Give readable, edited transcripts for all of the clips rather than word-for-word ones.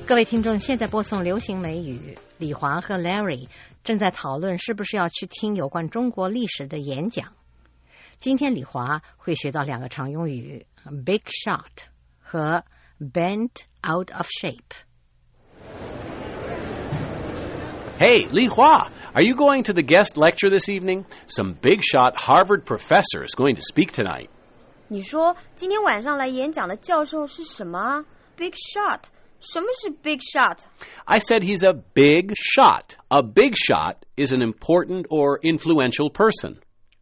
各位听众，现在播送流行美语。李华和 Larry 正在讨论是不是要去听有关中国历史的演讲。今天李华会学到两个常用语 Big Shot 和 Bent Out of Shape。 Hey, Li Hua, are you going to the guest lecture this evening? Some big shot Harvard professor is going to speak tonight. 你说今天晚上来演讲的教授是什么 Big Shot？ 什么是 Big Shot？ I said he's a big shot. A big shot is an important or influential person.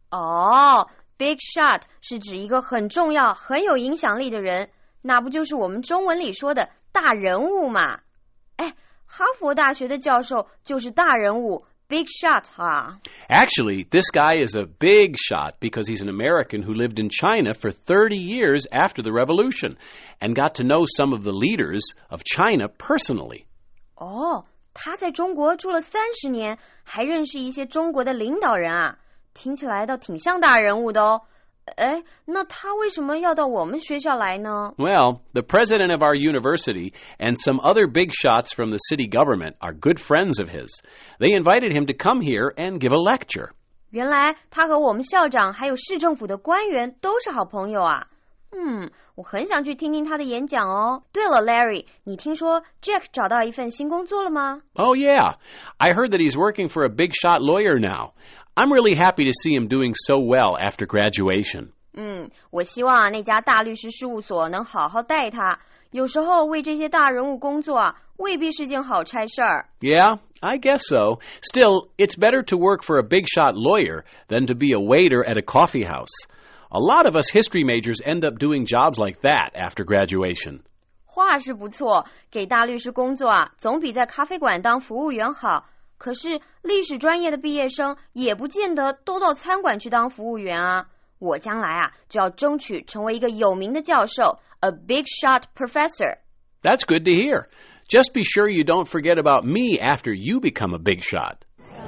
Big Shot 是指一个很重要、很有影响力的人，那不就是我们中文里说的大人物嘛？哎，哈佛大学的教授就是大人物 Big Shot 啊。 Actually, this guy is a big shot because he's an American who lived in China for 30 years after the revolution and got to know some of the leaders of China personally. 他在中国住了30年，还认识一些中国的领导人啊，听起来倒挺像大人物的哦。哎，那他为什么要到我们学校来呢？ Well, the president of our university and some other big shots from the city government are good friends of his. They invited him to come here and give a lecture. 原来他和我们校长还有市政府的官员都是好朋友啊。我很想去听听他的演讲哦。对了 Larry， 你听说 Jack 找到一份新工作了吗？ Oh, yeah. I heard that he's working for a big shot lawyer now. I'm really happy to see him doing so well after graduation. 我希望那家大律师事务所能好好带他。有时候为这些大人物工作啊，未必是件好差事儿。 Yeah, I guess so. Still, it's better to work for a big shot lawyer than to be a waiter at a coffee house. A lot of us history majors end up doing jobs like that after graduation. 话是不错，给大律师工作啊，总比在咖啡馆当服务员好。可是历史专业的毕业生也不见得都到餐馆去当服务员啊。我将来啊，就要争取成为一个有名的教授 ，a big shot professor. That's good to hear. Just be sure you don't forget about me after you become a big shot.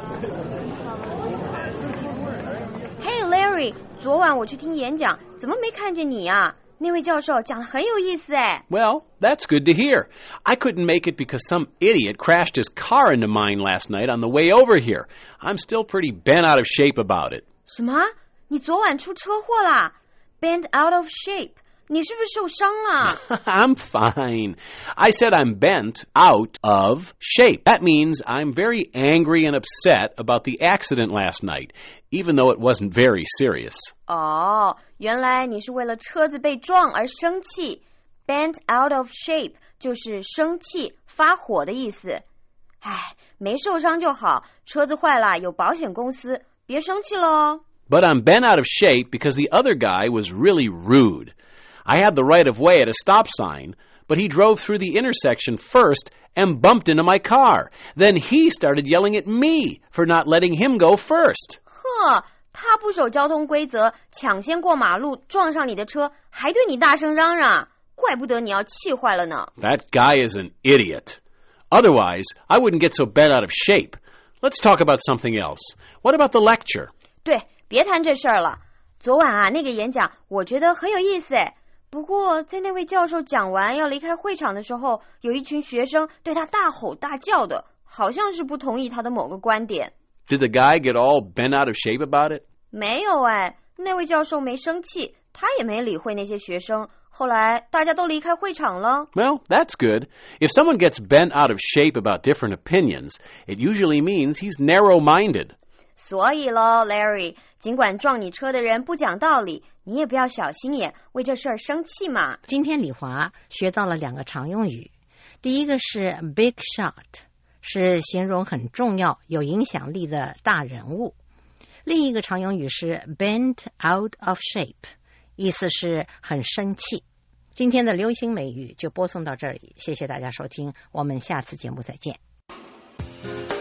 Hey Larry， 昨晚我去听演讲，怎么没看见你啊？那位教授讲得很有意思哎。 Well, that's good to hear. I couldn't make it because some idiot crashed his car into mine last night on the way over here. I'm still pretty bent out of shape about it. 什么？你昨晚出车祸啦 ？Bent out of shape？ 你是不是受伤了？ I'm fine. I said I'm bent out of shape. That means I'm very angry and upset about the accident last night, even though it wasn't very serious. 原来你是为了车子被撞而生气。Bent out of shape 就是生气、发火的意思。没受伤就好，车子坏了有保险公司，别生气了哦。 But I'm bent out of shape because the other guy was really rude. I had the right of way at a stop sign, but he drove through the intersection first and bumped into my car. Then he started yelling at me for not letting him go first. 他不守交通规则，抢先过马路，撞上你的车，还对你大声嚷嚷，怪不得你要气坏了呢。 That guy is an idiot. Otherwise, I wouldn't get so bent out of shape. Let's talk about something else. What about the lecture? 对，别谈这事儿了。昨晚啊，那个演讲我觉得很有意思诶。不过在那位教授讲完要离开会场的时候，有一群学生对他大吼大叫的，好像是不同意他的某个观点。 Did the guy get all bent out of shape about it? 没有那位教授没生气，他也没理会那些学生。后来大家都离开会场了。 Well, that's good. If someone gets bent out of shape about different opinions, it usually means he's narrow-minded. 所以咯 Larry， 尽管撞你车的人不讲道理，你也不要小心眼，为这事儿生气嘛。 今天李华学到了两个常用语，第一个是 Big Shot， 是形容很重要、有影响力的大人物。另一个常用语是 Bent out of shape， 意思是很生气。今天的流行美语就播送到这里，谢谢大家收听，我们下次节目再见。